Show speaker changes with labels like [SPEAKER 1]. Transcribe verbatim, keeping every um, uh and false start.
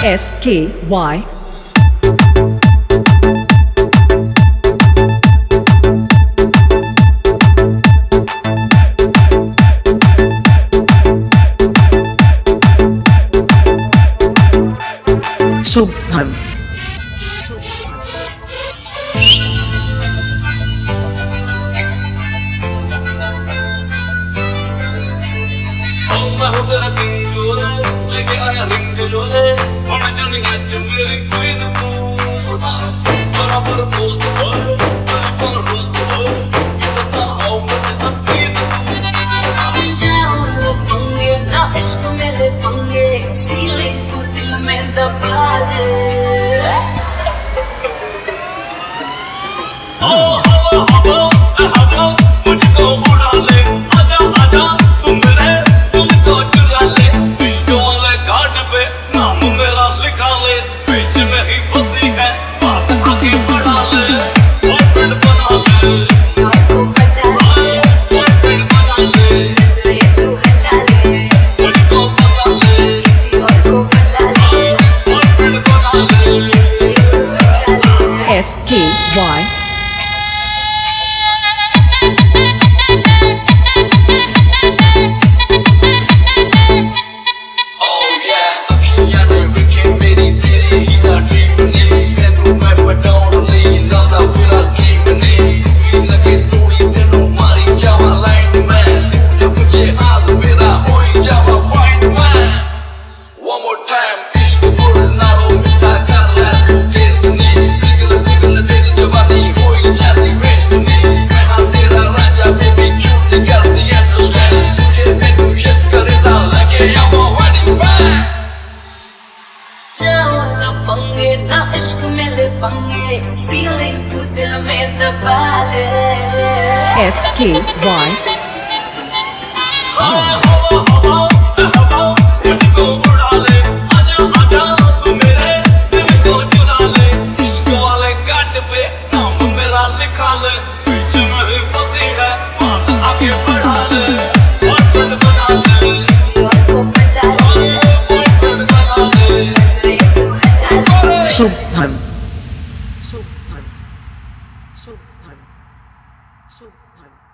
[SPEAKER 1] S K Y Shubham
[SPEAKER 2] मैं हूँ तेरा किंग जो है, लेके आया रिंग जो है, बन जानी आज मेरी क्वीन तू। बराबर पोज है, बराबर रोज है, ये सा हाउ मच हसीन तू।
[SPEAKER 3] जाओ वो पंगे ना इश्क मेरे पंगे, फीलिंग तू दिल में दबा ले।
[SPEAKER 2] ओ हवा हवा ए हवा मुझको उड़ा ले, आजा आजा तू मेरे दिल को चुरा ले। इश्क वाले कार्ड पे नाम मेरा लिखा ले, बीच में ही फंसी है बात आगे बढ़ा ले। बॉयफ्रेंड बना ले,
[SPEAKER 3] किसी और को पटा ले,
[SPEAKER 2] बॉयफ्रेंड बना ले,
[SPEAKER 3] इससे तू हटा ले।
[SPEAKER 2] मुझको फंसा ले,
[SPEAKER 3] किसी और को पटा ले,
[SPEAKER 2] बॉयफ्रेंड बना ले।
[SPEAKER 3] इससे तू हटा ले।
[SPEAKER 1] S K Y
[SPEAKER 3] पंगे ना इश्क मेरे पंगे, फीलिंग तू दिल में दबा ले।
[SPEAKER 1] S K Y
[SPEAKER 2] हवा हवा ए हवा मुझको उड़ा ले, आजा आजा तू मेरे दिल को चुरा ले। इश्क वाले कार्ड पे नाम मेरा लिखा ले, बीच में ही फंसी है बात आगे बढ़ा ले। बॉयफ्रेंड बना ले,
[SPEAKER 3] किसी और को पटा ले,
[SPEAKER 2] बॉयफ्रेंड बना ले।
[SPEAKER 3] इससे तू हटा ले।
[SPEAKER 1] Shubham Shubham Shubham Shubham